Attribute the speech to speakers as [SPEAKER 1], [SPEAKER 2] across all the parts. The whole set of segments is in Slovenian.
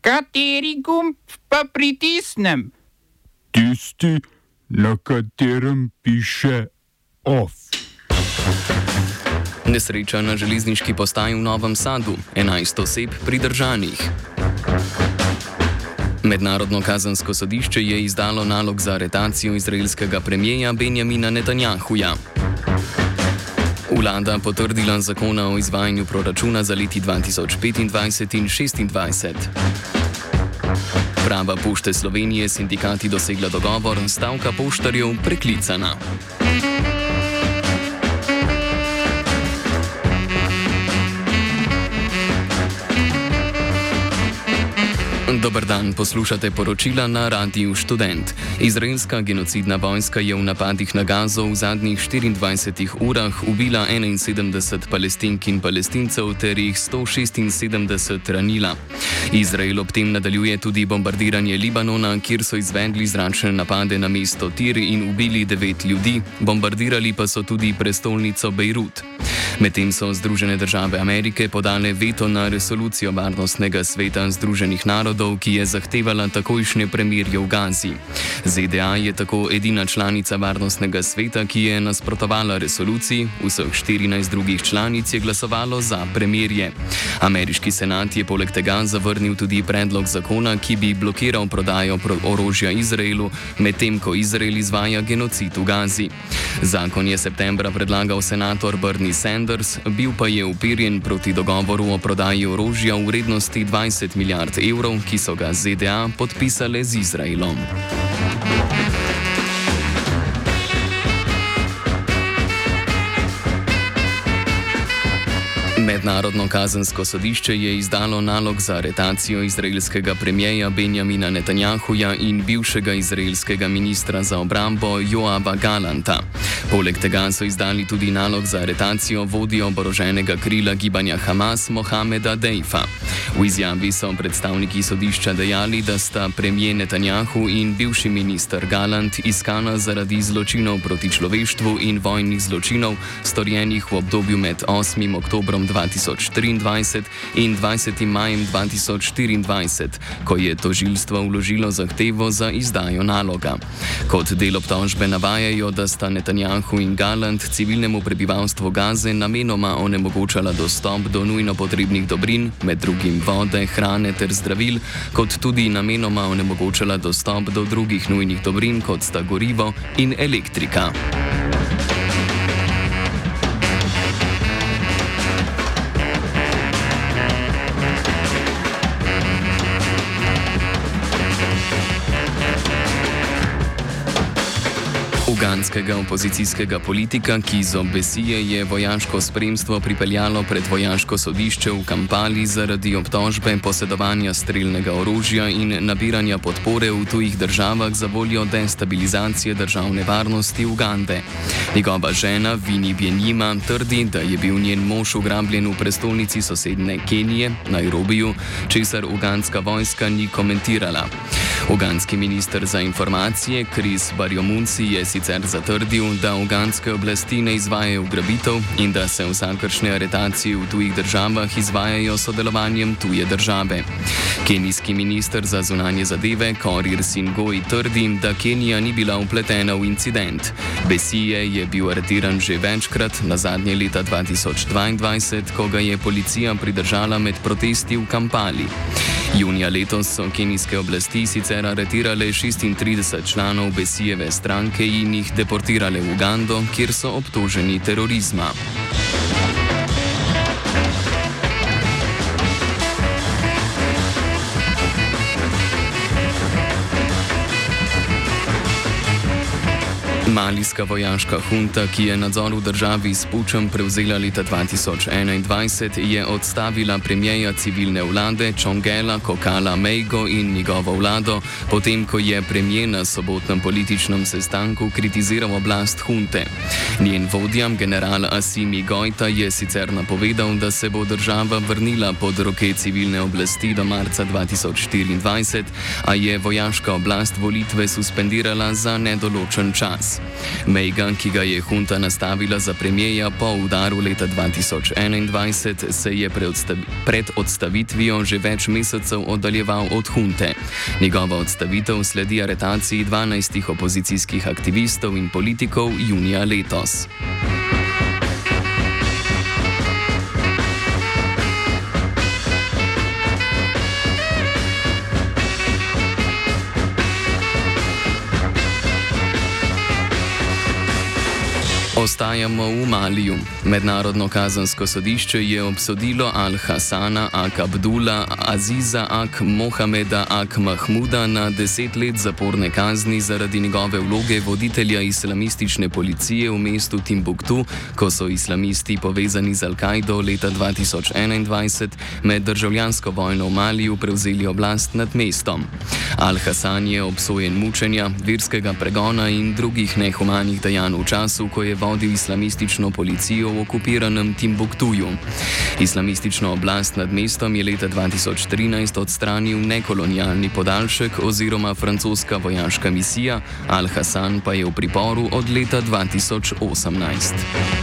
[SPEAKER 1] Kateri gumb pa pritisnem?
[SPEAKER 2] Tisti, na katerem piše OFF.
[SPEAKER 3] Nesreča na železniški postaji v Novem Sadu, 11 oseb pridržanih. Mednarodno kazensko sodišče je izdalo nalog za aretacijo izraelskega premierja Benjamina Netanjahuja. Vlada potrdila zakona o izvajanju proračuna za leti 2025 in 2026. Prava Pošte Slovenije s sindikati dosegla dogovor, stavka poštarjev preklicana. Dober dan, poslušate poročila na Radiu Študent. Izraelska genocidna vojska je v napadih na Gazo v zadnjih 24 urah ubila 71 Palestink in Palestincev ter jih 176 ranila. Izrael ob tem nadaljuje tudi bombardiranje Libanona, kjer so izvedli zračne napade na mesto Tir in ubili 9 ljudi, bombardirali pa so tudi prestolnico Bejrut. Medtem so Združene države Amerike podale veto na resolucijo Varnostnega sveta Združenih narodov, ki je zahtevala takojšnje premirje v Gazi. ZDA je tako edina članica Varnostnega sveta, ki je nasprotovala resoluciji, vseh 14 drugih članic je glasovalo za premirje. Ameriški senat je poleg tega zavrnil tudi predlog zakona, ki bi blokiral prodajo orožja Izraelu, medtem ko Izrael izvaja genocid v Gazi. Zakon je septembra predlagal senator Bernie Sanders, bil pa je uperjen proti dogovoru o prodaji orožja v vrednosti 20 milijard evrov, ki so ga ZDA podpisale z Izraelom. Mednarodno kazensko sodišče je izdalo nalog za aretacijo izraelskega premierja Benjamina Netanjahuja in bivšega izraelskega ministra za obrambo Joaba Galanta. Poleg tega so izdali tudi nalog za aretacijo vodje oboroženega krila gibanja Hamas Mohameda Deifa. V izjavi so predstavniki sodišča dejali, da sta premijer Netanjahu in bivši minister Galant iskana zaradi zločinov proti človeštvu in vojnih zločinov, storjenih v obdobju med 8. oktobrom 2023 in 20. majem 2024, ko je tožilstvo vložilo zahtevo za izdajo naloga. Kot del obtožbe navajajo, da sta Netanjahu in Galant civilnemu prebivalstvu Gaze namenoma onemogočala dostop do nujno potrebnih dobrin, med drugim vode, hrane ter zdravil, kot tudi namenoma onemogočala dostop do drugih nujnih dobrin, kot sta gorivo in elektrika. Uganskega opozicijskega politika Kizza Besigye je vojaško spremstvo pripeljalo pred vojaško sodišče v Kampali zaradi obtožbe posedovanja strelnega orožja in nabiranja podpore v tujih državah za voljo destabilizacije državne varnosti Ugande. Njegova žena Winnie Byanyima trdi, da je bil njen mož ugrabljen v prestolnici sosednje Kenije, Nairobiju, česar ugandska vojska ni komentirala. Ugandski minister za informacije Chris Baryomunsi je sicer zatrdil, da ugandske oblasti ne izvajajo ugrabitev in da se vsakršne aretacije v tujih državah izvajajo s sodelovanjem tuje države. Kenijski minister za zunanje zadeve Korir Singoi trdi, da Kenija ni bila vpletena v incident. Besigye je bil aretiran že večkrat, nazadnje leta 2022, ko ga je policija pridržala med protesti v Kampali. Junija letos so kenijske oblasti sicer aretirale 36 članov Besigyjeve stranke in jih deportirale v Ugando, kjer so obtoženi terorizma. Malijska vojaška hunta, ki je nadzor v državi s pučem prevzela leta 2021, je odstavila premierja civilne vlade Čongela Kokala Mejgo in njegovo vlado, potem ko je premijer na sobotnem političnem sestanku kritiziral oblast hunte. Njen vodja, general Assimi Goita, je sicer napovedal, da se bo država vrnila pod roke civilne oblasti do marca 2024, a je vojaška oblast volitve suspendirala za nedoločen čas. Mejga, ki ga je hunta nastavila za premijeja po udaru leta 2021, se je pred odstavitvijo že več mesecev oddaljeval od hunte. Njegova odstavitev sledi aretaciji 12 opozicijskih aktivistov in politikov junija letos. Ostajamo v Maliju. Mednarodno kazensko sodišče je obsodilo Al-Hasana Ak-Abdula Aziza Ak-Mohameda Ak-Mahmuda na 10 let zaporne kazni zaradi njegove vloge voditelja islamistične policije v mestu Timbuktu, ko so islamisti povezani z Al-Kaido leta 2021 med državljansko vojno v Maliju prevzeli oblast nad mestom. Al-Hasan je obsojen mučenja, verskega pregona in drugih nehumanih dejanj v času, ko je vodil islamistično policijo v okupiranem Timbuktuju. Islamistično oblast nad mestom je leta 2013 odstranil nekolonialni podaljšek oziroma francoska vojaška misija, Al-Hasan pa je v priporu od leta 2018.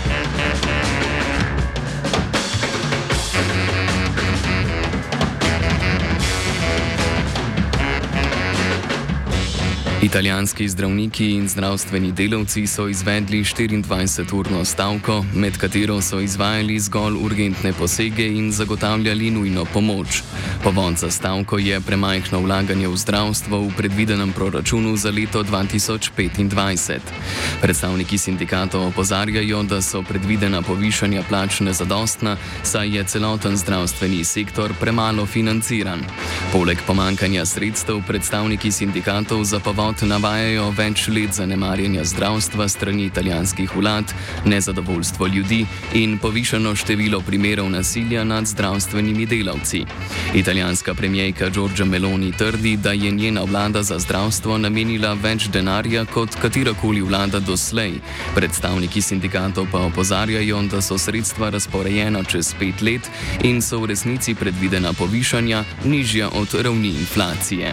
[SPEAKER 3] Italijanski zdravniki in zdravstveni delavci so izvedli 24-urno stavko, med katero so izvajali zgolj urgentne posege in zagotavljali nujno pomoč. Povod za stavko je premajhno vlaganje v zdravstvo v predvidenem proračunu za leto 2025. Predstavniki sindikatov opozarjajo, da so predvidena povišanja plač nezadostna, saj je celoten zdravstveni sektor premalo financiran. Poleg pomankanja sredstev predstavniki sindikatov za povod navajajo več let zanemarjanja zdravstva strani italijanskih vlad, nezadovoljstvo ljudi in povišano število primerov nasilja nad zdravstvenimi delavci. Italijanska premijerka Giorgia Meloni trdi, da je njena vlada za zdravstvo namenila več denarja kot katerakoli vlada doslej. Predstavniki sindikatov pa opozarjajo, da so sredstva razporejena čez 5 let in so v resnici predvidena povišanja nižja od ravni inflacije.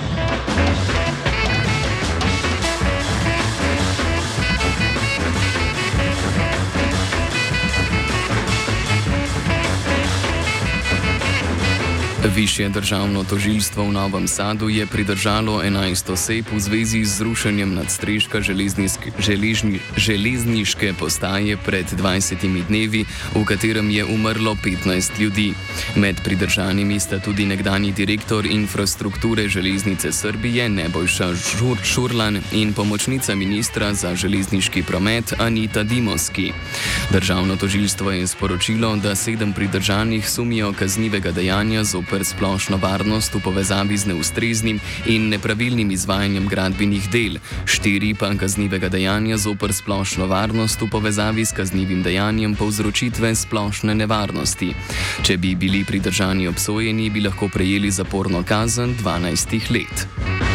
[SPEAKER 3] Višje državno tožilstvo v Novem Sadu je pridržalo 11 oseb v zvezi z zrušenjem nadstreška železniške postaje pred 20 dnevi, v katerem je umrlo 15 ljudi. Med pridržanimi sta tudi nekdanji direktor infrastrukture železnice Srbije Nebojša Šurlan in pomočnica ministra za železniški promet Anita Dimoski. Državno tožilstvo je sporočilo, da 7 pridržanih sumijo kaznivega dejanja zoper splošno varnost v povezavi z neustreznim in nepravilnim izvajanjem gradbenih del, 4 pa kaznivega dejanja zoper splošno varnost v povezavi s kaznivim dejanjem povzročitve splošne nevarnosti. Če bi bili pridržani obsojeni, bi lahko prejeli zaporno kazen 12 let.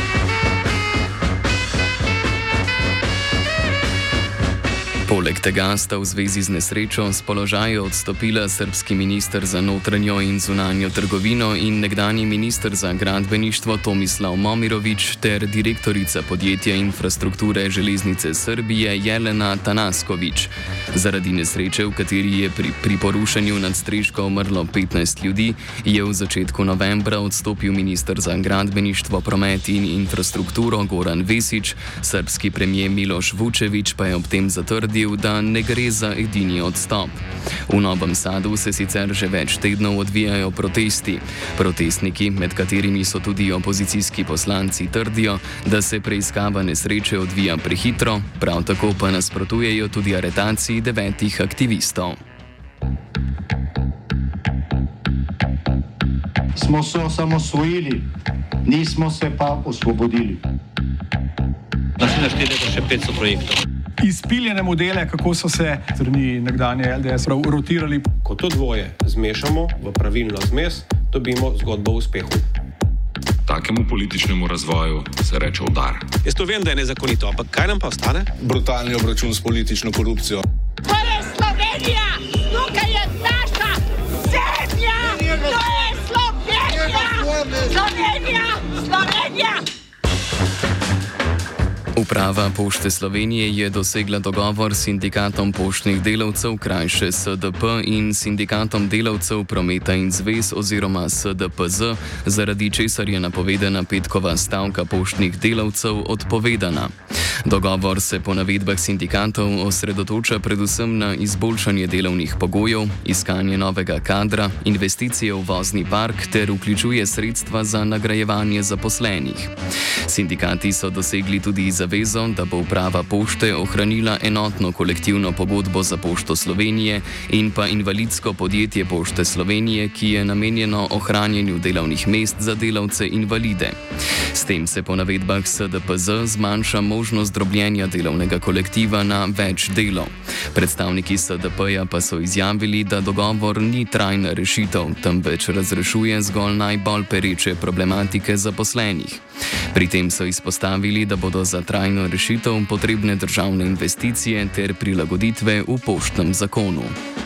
[SPEAKER 3] Poleg tega sta v zvezi z nesrečo s položaja odstopila srbski minister za notranjo in zunanjo trgovino in nekdanji minister za gradbeništvo Tomislav Momirović ter direktorica podjetja infrastrukture železnice Srbije Jelena Tanasković. Zaradi nesreče, v kateri je pri porušenju nadstreška umrlo 15 ljudi, je v začetku novembra odstopil minister za gradbeništvo, promet in infrastrukturo Goran Vesić, srbski premijer Miloš Vučević pa je ob tem zatrdil, da ne gre za edini odstop. V Novem Sadu se sicer že več tednov odvijajo protesti. Protestniki, med katerimi so tudi opozicijski poslanci, trdijo, da se preiskava nesreče odvija prehitro, prav tako pa nasprotujejo tudi aretaciji 9 aktivistov.
[SPEAKER 4] Smo se osamosvojili, nismo se pa osvobodili.
[SPEAKER 5] Naslednje število še 500 projektov.
[SPEAKER 6] Izpiljene modele, kako so se strani nekdanje LDS rotirali.
[SPEAKER 7] Ko to dvoje zmešamo v pravilno zmes, dobimo zgodbo o uspehu.
[SPEAKER 8] Takemu političnemu razvoju se reče udar.
[SPEAKER 5] Jaz to vem, da je nezakonito, ampak kaj nam pa ostane?
[SPEAKER 9] Brutalni obračun s politično korupcijo.
[SPEAKER 10] To je Slovenija! Tukaj je naša zemlja! To je Slovenija! Slovenija! Slovenija!
[SPEAKER 3] V Uprava Pošte Slovenije je dosegla dogovor s sindikatom poštnih delavcev, krajše SDP, in sindikatom delavcev prometa in zvez oziroma SDPZ, zaradi česar je napovedana petkova stavka poštnih delavcev odpovedana. Dogovor se po navedbah sindikatov osredotoča predvsem na izboljšanje delovnih pogojev, iskanje novega kadra, investicije v vozni park ter vključuje sredstva za nagrajevanje zaposlenih. Sindikati so dosegli tudi zavezo, da bo uprava pošte ohranila enotno kolektivno pogodbo za Pošto Slovenije in pa invalidsko podjetje Pošte Slovenije, ki je namenjeno ohranjanju delovnih mest za delavce invalide. S tem se po navedbah SDPZ zmanjša možnost drobljenja delovnega kolektiva na več delov. Predstavniki SDP-ja pa so izjavili, da dogovor ni trajna rešitev, temveč razrešuje zgolj najbolj pereče problematike zaposlenih. Pri tem so izpostavili, da bodo za trajno rešitev potrebne državne investicije ter prilagoditve v poštnem zakonu.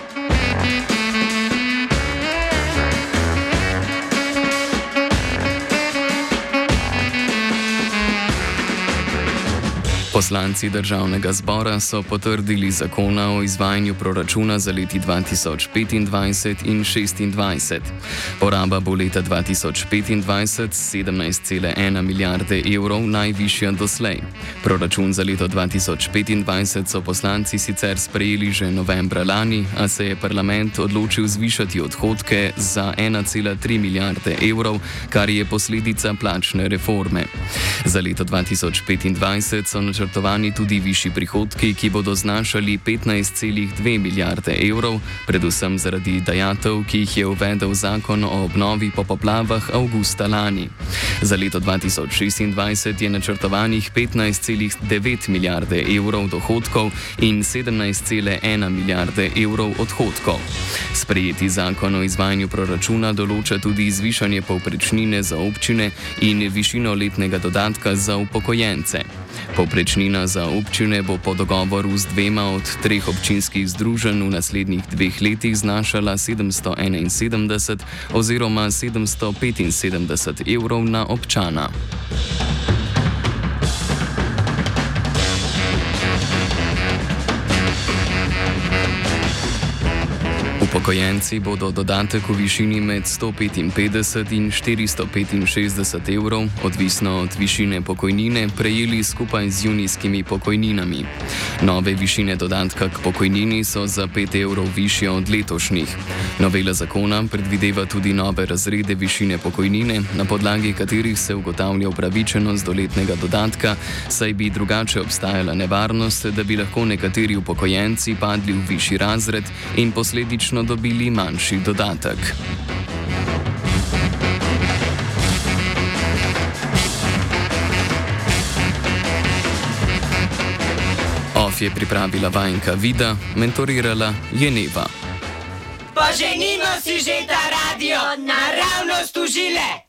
[SPEAKER 3] Poslanci Državnega zbora so potrdili zakona o izvajanju proračuna za leti 2025 in 2026. Poraba bo leta 2025 17,1 milijarde evrov, najvišja doslej. Proračun za leto 2025 so poslanci sicer sprejeli že novembra lani, a se je parlament odločil zvišati odhodke za 1,3 milijarde evrov, kar je posledica plačne reforme. Za leto 2025 so načrtovani tudi višji prihodki, ki bodo znašali 15,2 milijarde evrov, predvsem zaradi dajatev, ki jih je uvedel zakon o obnovi po poplavah avgusta lani. Za leto 2026 je načrtovanih 15,9 milijarde evrov dohodkov in 17,1 milijarde evrov odhodkov. Sprejeti zakon o izvajanju proračuna določa tudi zvišanje povprečnine za občine in višino letnega dodatka za upokojence. Povprečnina za občine bo po dogovoru z dvema od treh občinskih združenj v naslednjih 2 letih znašala 771 oziroma 775 evrov na občana. Upokojenci bodo dodatek v višini med 155 in 465 evrov, odvisno od višine pokojnine, prejeli skupaj z junijskimi pokojninami. Nove višine dodatka k pokojnini so za 5 evrov višje od letošnjih. Novela zakona predvideva tudi nove razrede višine pokojnine, na podlagi katerih se ugotavlja upravičenost do letnega dodatka, saj bi drugače obstajala nevarnost, da bi lahko nekateri upokojenci padli v višji razred in posledično dobili manjši dodatek. OF je pripravila vajenka Vida, mentorirala je Neva.
[SPEAKER 10] Poženimo si že ta radio, naravnost užile!